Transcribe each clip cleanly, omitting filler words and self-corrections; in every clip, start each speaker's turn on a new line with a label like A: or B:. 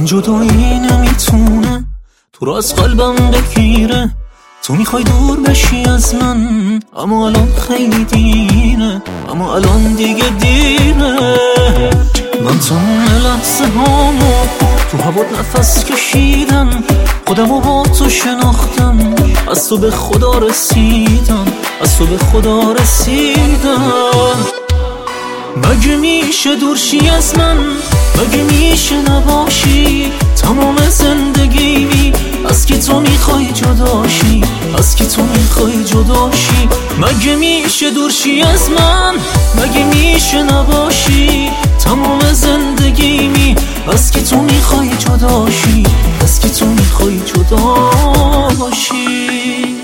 A: جدایی نمیتونه تو رو از قلبم بگیره. تو میخوای دور بشی از من، اما الان خیلی دیره، اما الان دیگه دیره. من تمام لحظه هامو تو هوات نفس کشیدم، خودمو با تو شناختم، از تو به خدا رسیدم، از تو به خدا رسیدم. مگه میشه دورشی از من، مگه میشه نباشی تمام زندگیمی؟ از کی تو میخوای جداشی، از کی تو میخوای جداشی؟ مگه میشه دورشی از من، مگه میشه نباشی تمام زندگیمی؟ از کی تو میخوای جداشی، از کی تو میخوای جداشی؟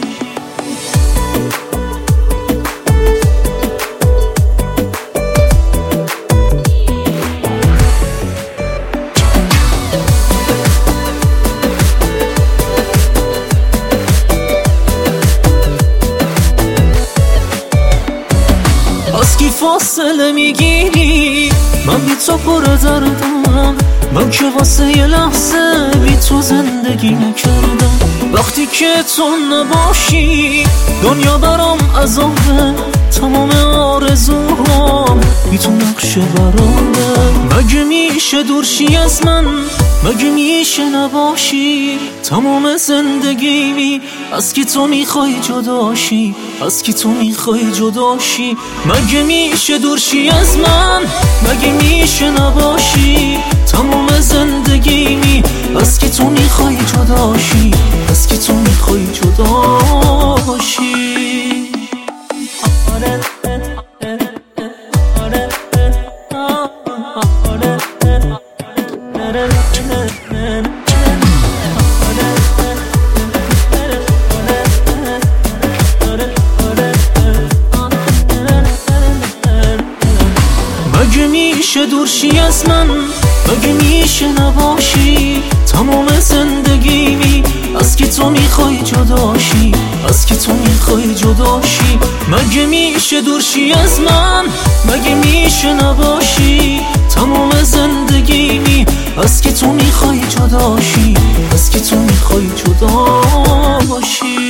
A: از کی فاصله میگیری؟ من بی تو پر دردم، من که واسه یه لحظه بی تو زندگی نکردم. وقتی که تو نباشی دنیا برام عذابه، تمام آرزوهام بی تو نقشه برامه. مگه میشه دورشی از من، مگه میشه نباشی تمام زندگیمی؟ از کی تو میخوای جداشی، از کی تو میخوای جداشی؟ مگه میشه دورشی از من، مگه میشه نباشی تمام زندگیمی؟ از کی تو میخوای جداشی، از کی تو میخوای جداشی؟ مگه میشه دورشی از من، مگه میشه نباشی تمام زندگیمی؟ از کی تو میخوای جداشی، از کی تو میخوای جداشی؟ مگه میشه دورشی از من، مگه میشه نباشی تمام زندگیمی؟ از کی تو میخوای جداشی، از کی تو میخوای جداشی؟